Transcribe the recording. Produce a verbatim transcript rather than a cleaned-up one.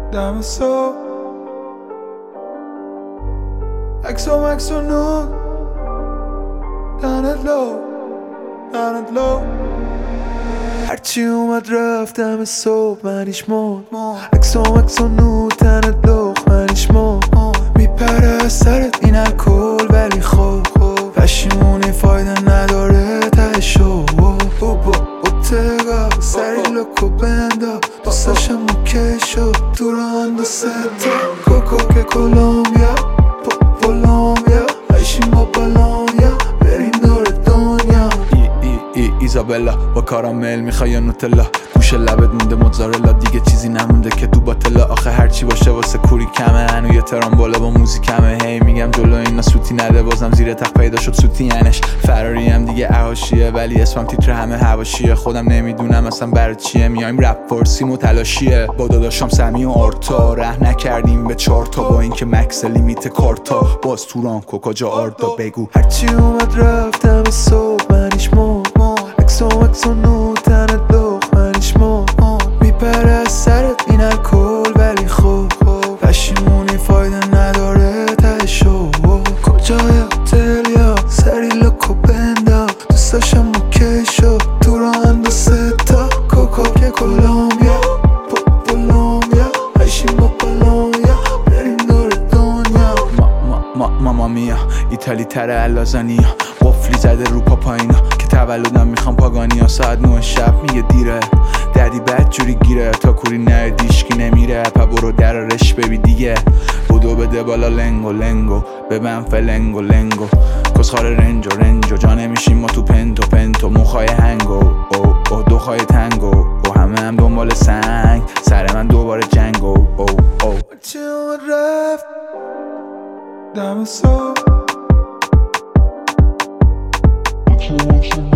دم صبح عکس و مکس و نور دهنت لو دهنت لو هرچی اومد رفت دم صبح منیش مرد عکس و مکس و نور دهنت لو منیش مرد میپره از سرت این الکل ولی خوب پشیمونی فایده نداره تهشو بابا اوتگا سری لکو بندا دوستاشم اوکی شد تو رو اندو ستا کوکو که کولومبیا کولومبیا عیشیم با بالونیا بریم دور دنیا ای ای ای ایزابلا با کارامل میخوای یا نوتلا گوش لبت مونده موتزارلا دیگه چیزی نمونده که تو باطلا آخه هرچی باشه واسه کوری کمه هنو یه ترامبولا با موزیک کمه هی میگم جلو اینا سوتی نده بازم زیر تخت پیدا شد سوتی ینش فراری هم دیگه احاشیه ولی اسمم تیتر همه هواشیه خودم نمیدونم اصلا برای چیه میایم رپ فارسیم و تلاشیه با داداشام سمی و آرتا ره نکردیم به چارتا با اینکه مکس لیمیت کارتا باز توران کوکاجا آرتا بگو هرچی اومد رفتم صبح منیش مرد عکس و مکس و نور تنت لخ منیش مرد میپره از سرت این الکل ولی خوب پشیمونی فایده نداره تهشو کجای هتل یا سری لکو بندا دوستاشم اوکی شد تو رو اندو ستا کوکو که کولومبیا کولومبیا عیشیم با بالونیا بریم دور دنیا ماما میا ایتالی تره اللازانیا قفلی زده رو پاپاینا که تولدم میخوام پاگانیا ساعت نه شب میگه دیره دردی بد جوری گیره تا کوری نه دیشکی نمیره پا برو درارش ببی دیگه بودو بده بالا لنگو لنگو ببن فلنگو لنگو کسخار رنجو رنجو جا نمیشیم ما تو پنتو پنتو موخای هنگو او او دو خای تنگو او همه هم دنبال سنگ سر من دوباره جنگو او او چه اومد رفت دم صبح